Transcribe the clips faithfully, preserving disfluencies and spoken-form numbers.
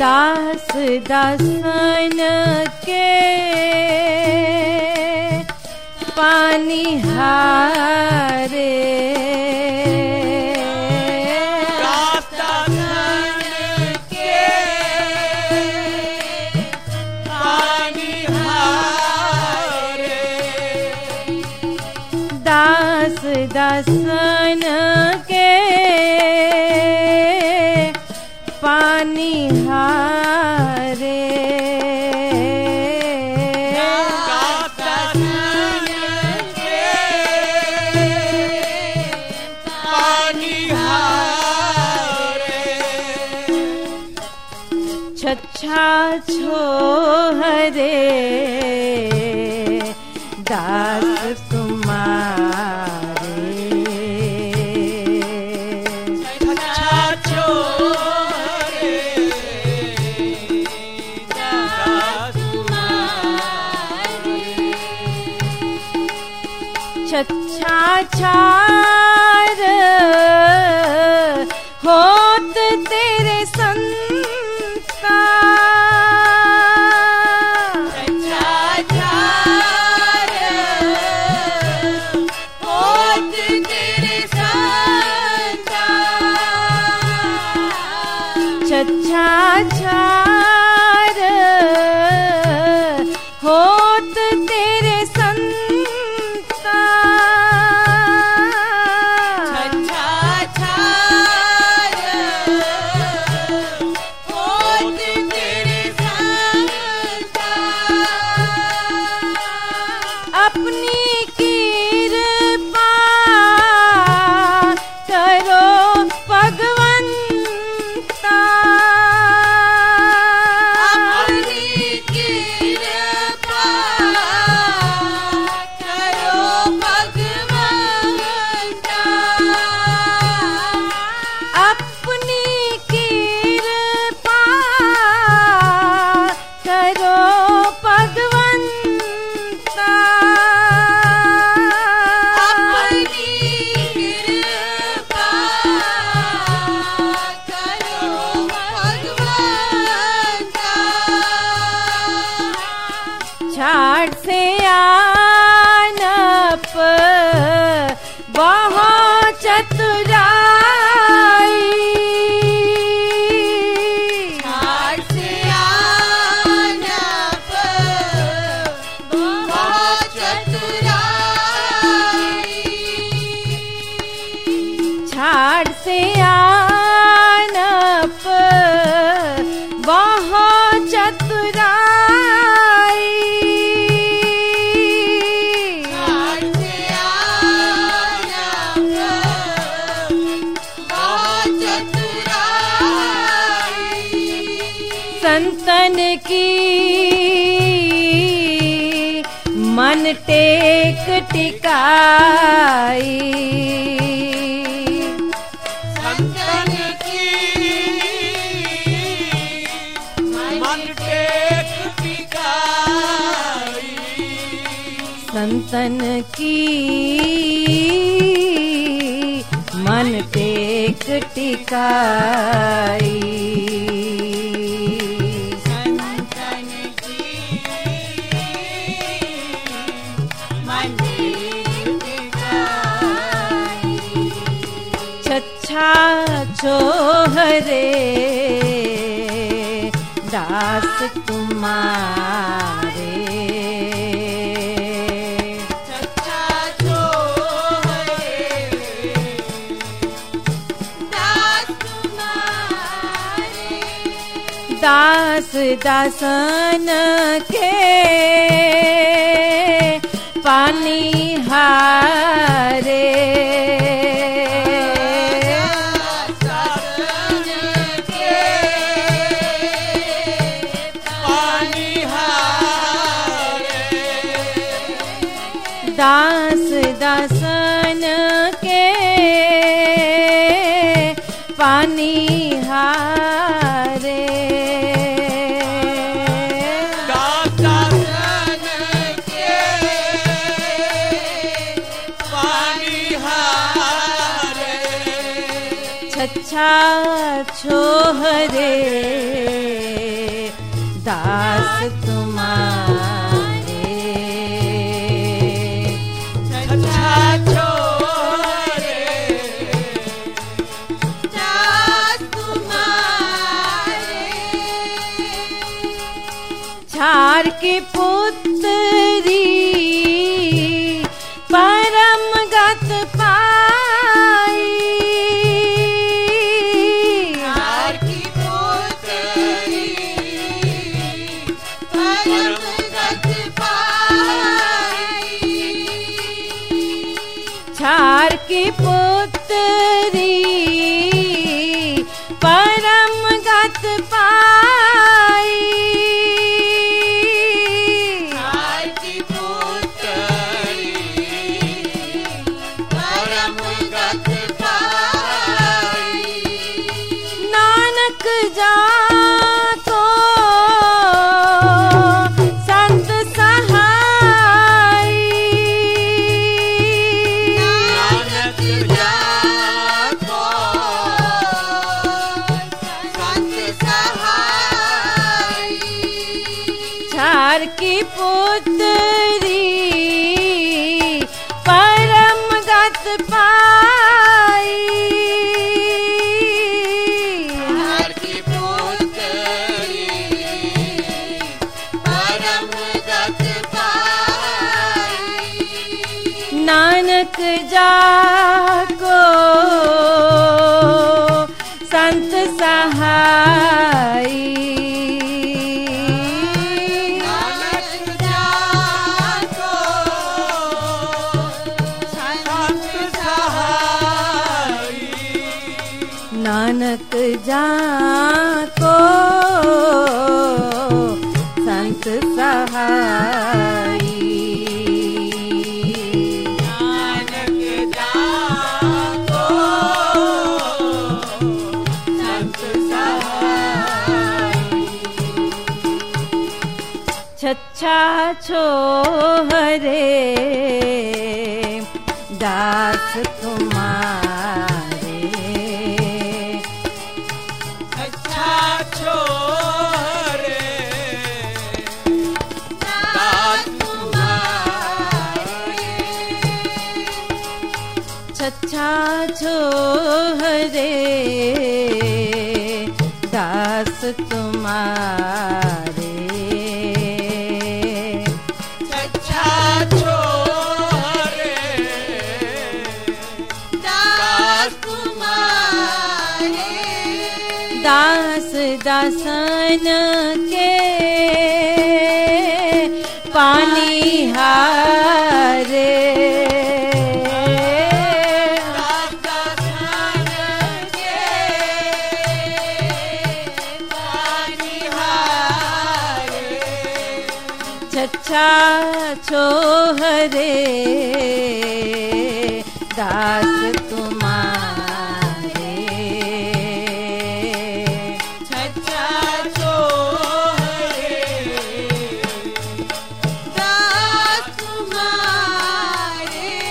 दास दासन के पानी हारे दास दासन के पानी हारे छच्छा छोहरे दास तुम्हारे छच्छा छोहरे दास तुम्हारे छच्छा छार होत तेरे संता छच्छा छार होत तेरे संता छच्छा छार होत तेरे संता अपनी कृपा करो भगवंता अपनी कृपा करो भगवंता अपनी कृपा करो भगवंता अपनी कृपा करो भगवंता छाड़ से आनप बहुत चतुराई छाड़ से आनप बहुत चतुराई छाड़ से आनप बहुत चतुराई छाड़ से आनप बहुत चतुराई संतन की मन टेक टिकाई संतन की मन टेक टिकाई संतन की मन टेक टिकाई संतन की मन टेक टिकाई छच्छा छोहरे दास तुम्हारे छच्छा छोहरे दास तुम्हारे दास दासन के पानी हारे दासन के पानी हारे दास दासन के पानी हारे दासन के पानी हारे छच्छा छछा छोहरे दास तुम्हारे छछा छोहरे दास तुम्हारे छार की पुत्री परम गत पाई छार की पुत्री परम गत पाई छार की पुत्री परम गत पाई छार की पुत्री परम गत पाई नानक जाको संत सहाई नानक जाको संत सहाई छार की पुत्री परम गत पाई छार की पुत्री परम गत पाई नानक जाको संत सहाई नानक जाको संत सहाई नानक जाको संत सहाई नानक जाको संत सहाई छछा छोहरे दास तुम्हारे अच्छा छोरे दास तुम्हारे छछा छोहरे दास तुम्हारे अच्छा छोरे दास तुम्हारे दास दासन के पानी हारे दास दासन के पानिहारे छछा छोहरे दास तुम्हारे छछा छोरे दास तुम्हारे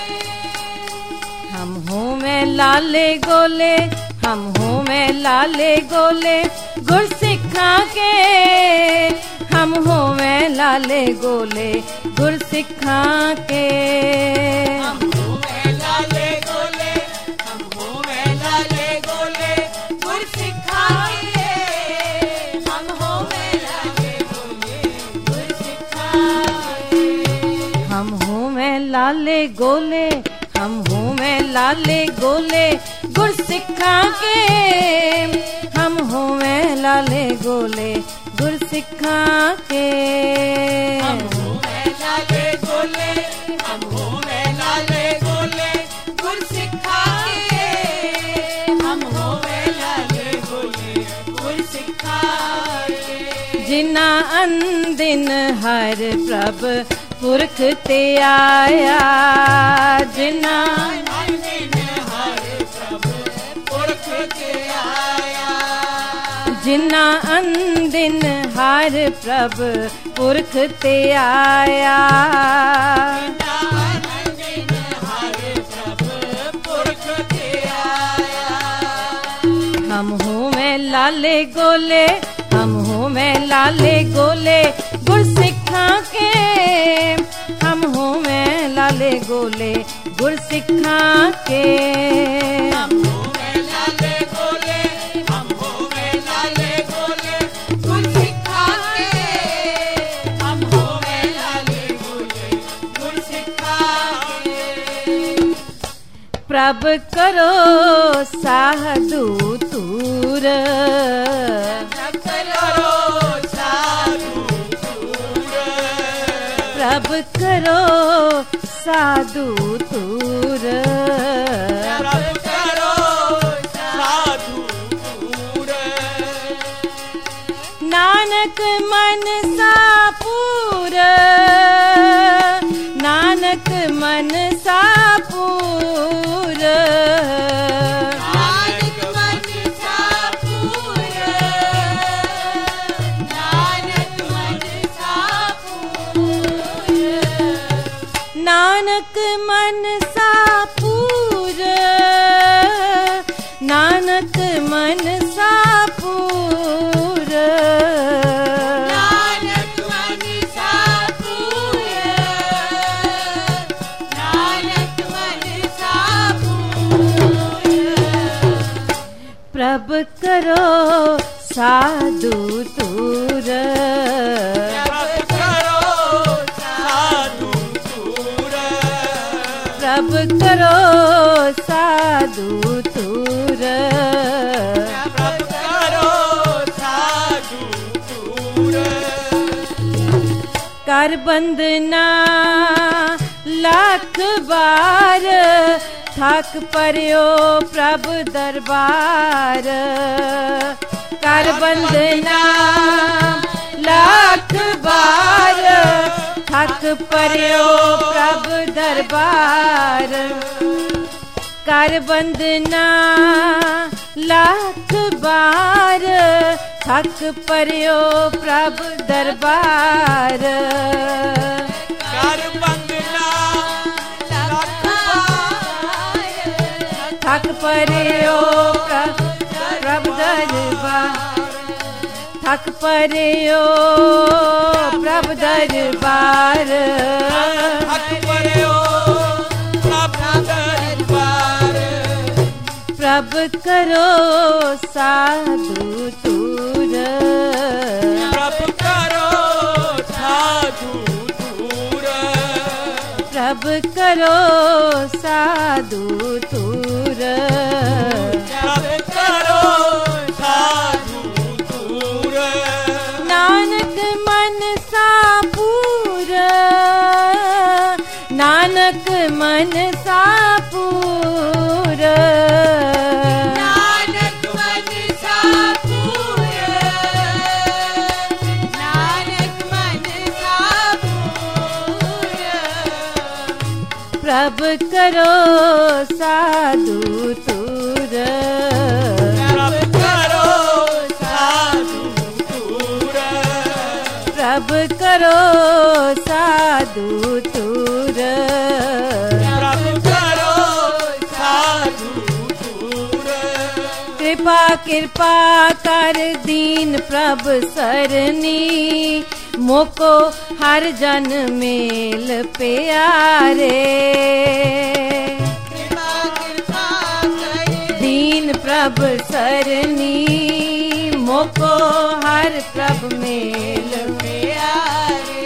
हम हूँ मैं लाले गोले हम हूँ मैं लाले गोले गुरसिखा के हम हूँ मैं लाले गोले गुरसिखा के हम हो में लाले गोले हम हो में लाले गोले गुरसिखा के हम हो में लाले गोले गुरसिखा के हम हूँ मैं लाले गोले हम हूँ मैं लाले गोले गुरसिखा के हम हूँ मैं लाले गोले गुरसिखा के हम हो में लाले गोले हम हो में लाले गोले गुरसिखा के हम हो में लाले गोले गुरसिखा के जिना अंदिन हर प्रभ पुरख ते आया जिना जिना अंदिन हर प्रभ पुरख ते आया हम हूँ मैं लाले गोले, हम हूँ मैं लाले गोले गुर सिखा के, हम हूँ मैं लाले गोले गुर सिखा के। हम हूँ मैं लाले गोले, हम हूँ मैं लाले गोले गुर सिखा के, हम हूँ मैं लाले गोले गुर सिखा के। प्रभ करो साधु तूर, प्रभ करो साधु तूर, प्रभ करो साधु तूर। नानक मन सा पूर, नानक मन सा पूर, नानक मन सा पूर, नानक मन सा पूर, नानक मन सा पूर, नानक मन सा पूर, नानक मन सा पूर, नानक मन सा पूर। प्रभ करो साधु तूर, प्रभ करो साधु तूर, प्रभ करो साधु तूर, प्रभ करो साधु तूर। कर बंदना लाख बार, थक पर्यो प्रभ दरबार, कर बंदना लाख बार, थक पर्यो प्रभ दरबार, कर बंदना लाख बार, थक पर्यो प्रभ दरबार, कर बंदना लख बार, थक पर्यो प्रभ दरबार, थक पर्यो प्रभ दरबार, थक पर्यो प्रभ दरबार। प्रभ करो साधु तूर, प्रभ करो साधु तूर, प्रभ करो साधु तूर, प्रभ करो साधु तूर। नानक मन सा पूर, नानक मन सा पूर, नानक मन सा पूर, नानक मन सा पूर। प्रभ करो साधु तूर, प्रभ करो साधु तूर, प्रभ करो साधु तूर, प्रभ करो साधु तूर। कृपा कृपा कर दीन प्रभ सरनी, मोको हर जन मेल प्यारे, कृपा कृपा कर दीन प्रभ सरनी, मोको हर प्रभ मेल, प्यारे।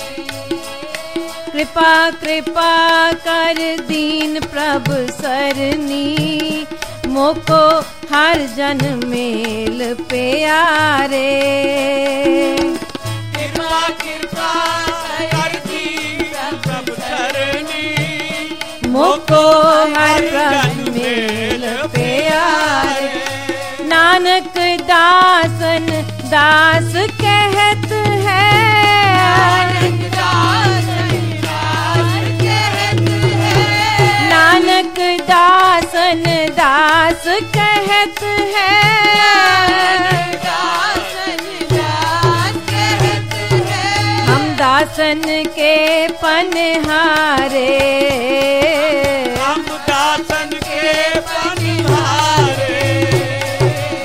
कृपा कृपा कर दीन प्रभ सरनी, मोको हर जन मेल प्यारे, कृपा कृपा कर दीन प्रभ सरनी, मोको हर प्रभ मेल प्यारे। नानक दासन दास कहत है, नानक दासन दास कहत है, नानक दासन दास कहत है, नानक दासन दास कहत है। हम दासन के पनहारे, हम दासन के पनिहारे,